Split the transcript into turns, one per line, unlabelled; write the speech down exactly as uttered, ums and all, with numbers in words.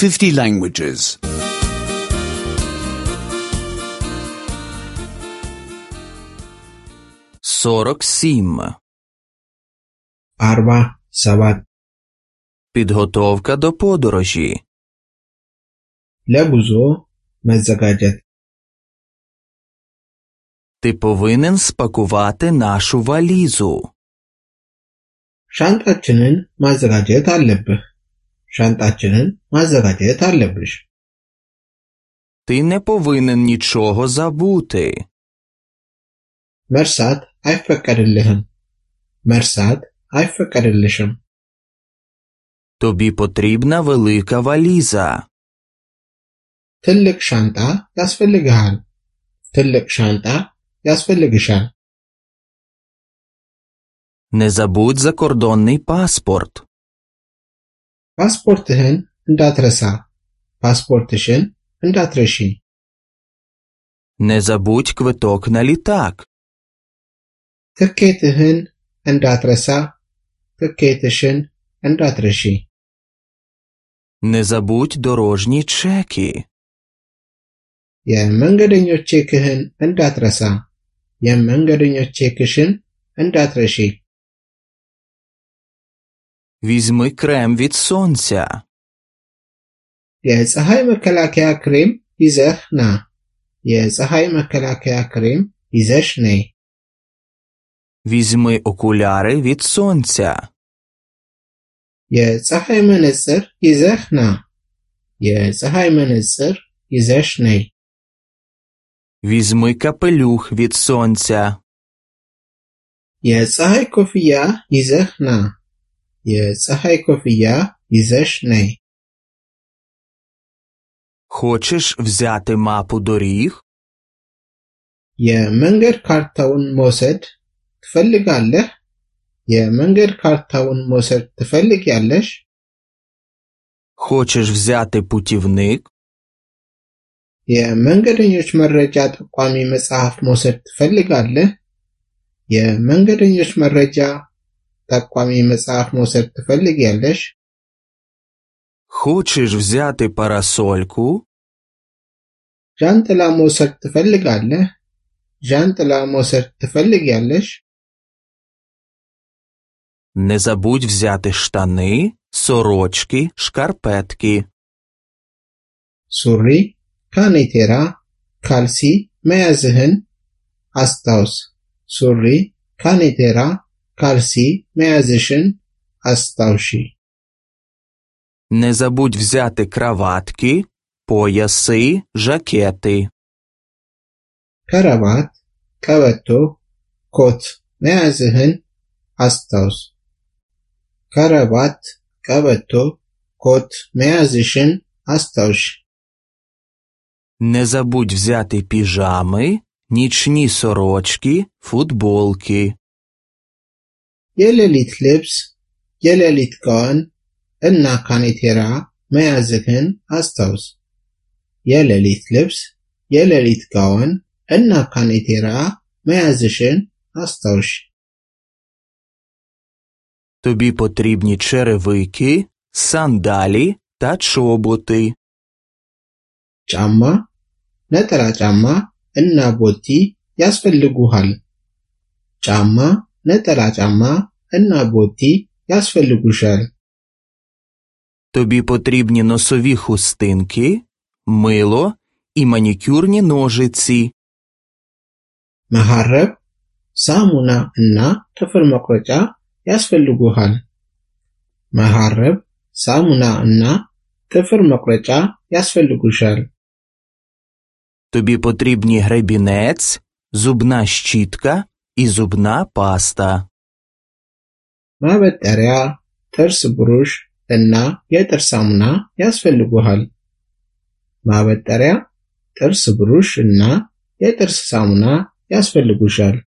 fifty languages.
сорок сім.
أربع سبعة
Підготовка до подорожі.
لغزو مزجاجت
Ти повинен спакувати нашу валізу.
ሻንጣችንን ማዘጋጀት አለብህ. ሻንጣችንን ማዘጋጀት አለብሽ.
Ти не повинен нічого забути.
መርሳት አይፈቀድልህም. መርሳት አይፈቀድልሽም.
Тобі потрібна велика валіза.
ትልቅ ሻንጣ ያስፈልግሃል. ትልቅ ሻንጣ ያስፈልግሻል.
Не забудь закордонний паспорт.
ፓስፖርትህን እንዳትረሳ. ፓስፖርትሽን እንዳትረሺ.
Не забудь квиток на літак.
ትኬትህን እንዳትረሳ. ትኬትሽን እንዳትረሺ.
Не забудь дорожні чеки.
የመንገደኞች ቼክህን እንዳትረሳ. የመንገደኞች ቼክሽን እንዳትረሺ.
Візьми крем від сонця.
የፀሐይ መከላከያ ክሬም ይዘህ ና. የፀሐይ መከላከያ ክሬም ይዘሽ ነይ.
Візьми окуляри від сонця.
የፀሐይ መነጽር ይዘህ ና. የፀሐይ መነጽር ይዘሽ ነይ.
Візьми капелюх від сонця.
የፀሐይ ኮፍያ ይዘህ ና. የፀሐይ ኮፍያ ይዘሽ ነይ.
Хочеш взяти мапу доріг?
የመንገድ ካርታውን መውሰድ ትፈልጋለህ? የመንገድ ካርታውን መውሰድ ትፈልጊያለሽ?
Хочеш взяти путівник?
የመንገደኞች መረጃ ጠቋሚ መጽሐፍ መውሰድ ትፈልጋለህ? የመንገደኞች መረጃ ጠቋሚ መጽሐፍ መውሰድ ትፈልጊያለሽ?
Хочеш взяти парасольку?
ጃንጥላ መውሰድ ትፈልጋለህ? ጃንጥላ መውሰድ ትፈልጊያለሽ?
Не забудь взяти штани, сорочки, шкарпетки.
ሱሪ፣ ካኔቴራ፣ ካልሲ መያዝህን አስታውስ. ሱሪ፣ ካኔቴራ፣ ካልሲ መያዝሽን አስታውሺ.
Не забудь взяти краватки, пояси, жакети.
ከረባት፣ ቀበቶ፣ ኮት መያዝህን አስታውስ. ከረባት፣ ቀበቶ፣ ኮት መያዝሽን አስታውሺ.
Не забудь взяти піжами, нічні сорочки, футболки.
የሌሊት ልብስ፣ የሌሊት ጋውን እና ካኔቴራ መያዝህን አስታውስ. የሌሊት ልብስ፣ የሌሊት ጋውን እና ካኔቴራ መያዝሽን አስታውሽ.
Тобі потрібні черевики, сандалі та чоботи.
ጫማ፣ ነጠላ ጫማ እና ቦቲ ያስፈልጉሃል. ጫማ፣ ነጠላ ጫማ እና ቦቲ ያስፈልጉሻል.
Тобі потрібні носові хустинки, мило і манікюрні ножиці.
መሐረብ፣ ሳሙና እና ጥፍር መቁረጫ ያስፈልጉሃል. መሐረብ፣ ሳሙና እና ጥፍር መቁረጫ ያስፈልጉሻል.
Тобі потрібні гребінець, зубна щітка і зубна паста.
ማበጠሪያ፣ ጥርስ ብሩሽ እና የጥርስ ሳሙና ያስፈልጉሃል. ማበጠሪያ፣ ጥርስ ብሩሽ እና የጥርስ ሳሙና ያስፈልጉሻል.